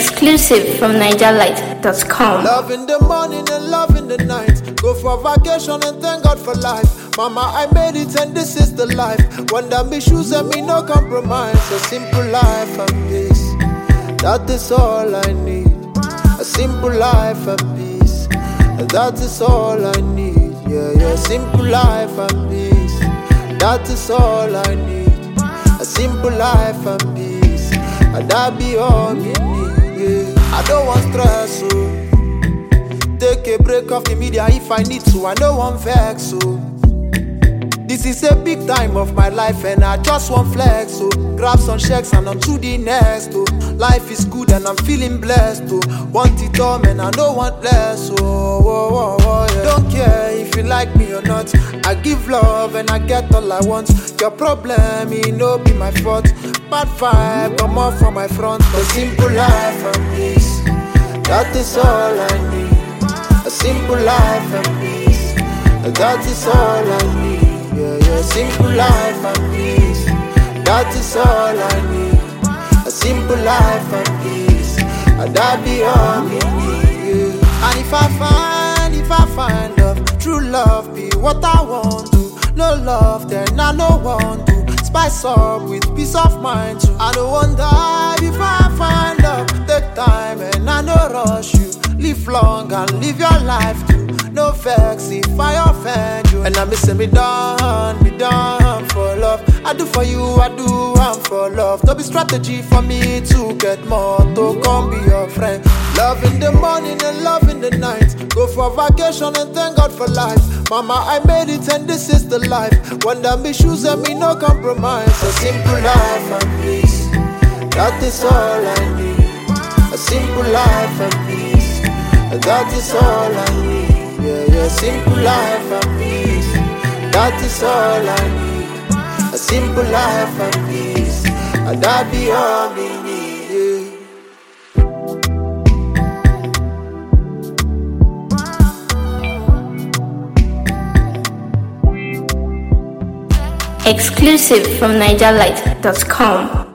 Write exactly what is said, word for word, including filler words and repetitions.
Exclusive from niger light dot com. Love in the morning and love in the night. Go for vacation and thank God for life. Mama, I made it and this is the life. Wonder me shoes and me no compromise. A simple life and peace. That is all I need. A simple life and peace. That is all I need. Yeah, yeah. Simple life and peace. That is all I need. A simple life and peace. And that be all me need. Yeah. I don't want stress, so take a break off the media if I need to. I don't want vex, so this is a big time of my life and I just want flex, so grab some checks and on to the next, oh. Life is good and I'm feeling blessed, oh. Want it all, man, I don't want less, oh, oh, oh, oh, yeah. Don't care if you like me or not. I give love and I get all I want. Your problem, it no be my fault. Bad vibe, come off from my front. A simple life and peace. That is all I need. A simple life and peace. That is all I need. Yeah, yeah. Simple life and peace. That is all I need. A simple life and peace. And that be all me need. Yeah. And if I find, if I find love, true love be what I want to. No love, then I no want to. Spice up with peace of mind too. I don't want die before I find love. Take time and I no rush you. Live long and live your life too. No vex if I offend you. And I'm missing me down, me down for love. I do for you, I do, I'm for love. No be strategy for me to get more. To come be your friend. Love in the morning and love in the night. Go for vacation and thank God for life. Mama, I made it and this is the life. Wonder me shoes and me no compromise. A simple life and peace. That is all I need. A simple life and peace. That is all I need. Yeah, yeah. Simple life and peace. That is all I need. A simple life and peace. And that be all me need. Yeah. Exclusive from niger light dot com.